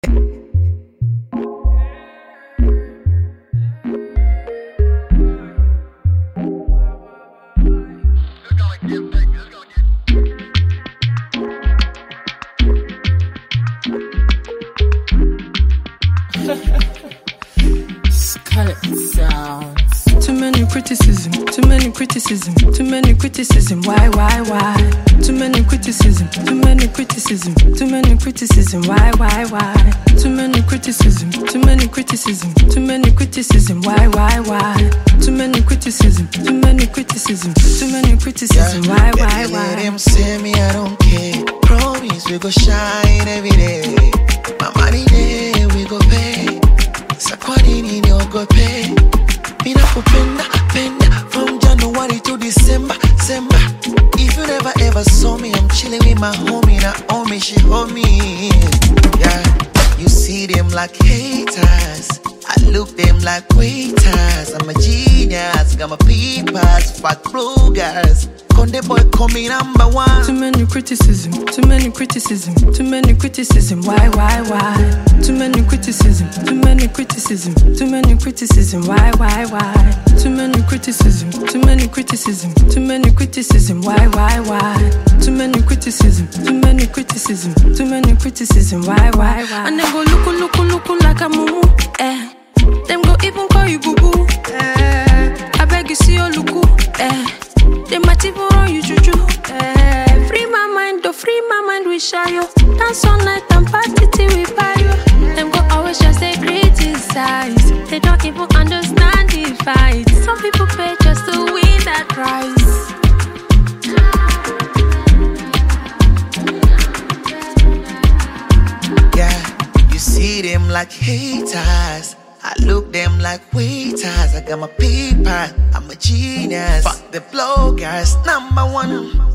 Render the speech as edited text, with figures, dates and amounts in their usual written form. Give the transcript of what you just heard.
Too many criticism, too many criticism, too many criticism. Why? Too many criticism, too many criticism, too many criticism. Why? Too many criticism, too many criticism, too many criticism. Why? Too many criticism, too many criticism, too many criticism. Why? Let them say me, I don't care. Promise we go shine every day. My money there, we go pay. Sakwani no go pay. Me na kupenda, penda from January to December. If you never ever saw me, I'm chilling with my homie. Na homie, she homie. Yeah, you see them like haters. I look them like waiters. I'm a genius, got my papers, fat bloggers. Conde boy call me number one. Too many criticism, too many criticism, too many criticism. Why? Too many criticism, too many criticism, too many criticism. Why? Too many criticism, too many criticism, too many criticism. Why? Too many criticism, too many criticism, too many criticism. Why? And them go look like a mumu. Them go even call you boo boo. I beg you see your luku. They might even run you juju. Free my mind, we share you. Dance all night and party till we buy you. Them go always just they criticize. They don't even understand the fight. Some people pay just to win that prize. Yeah, you see them like haters. I look them like waiters. I got my paper, I'm a genius. Fuck the bloggers, number one.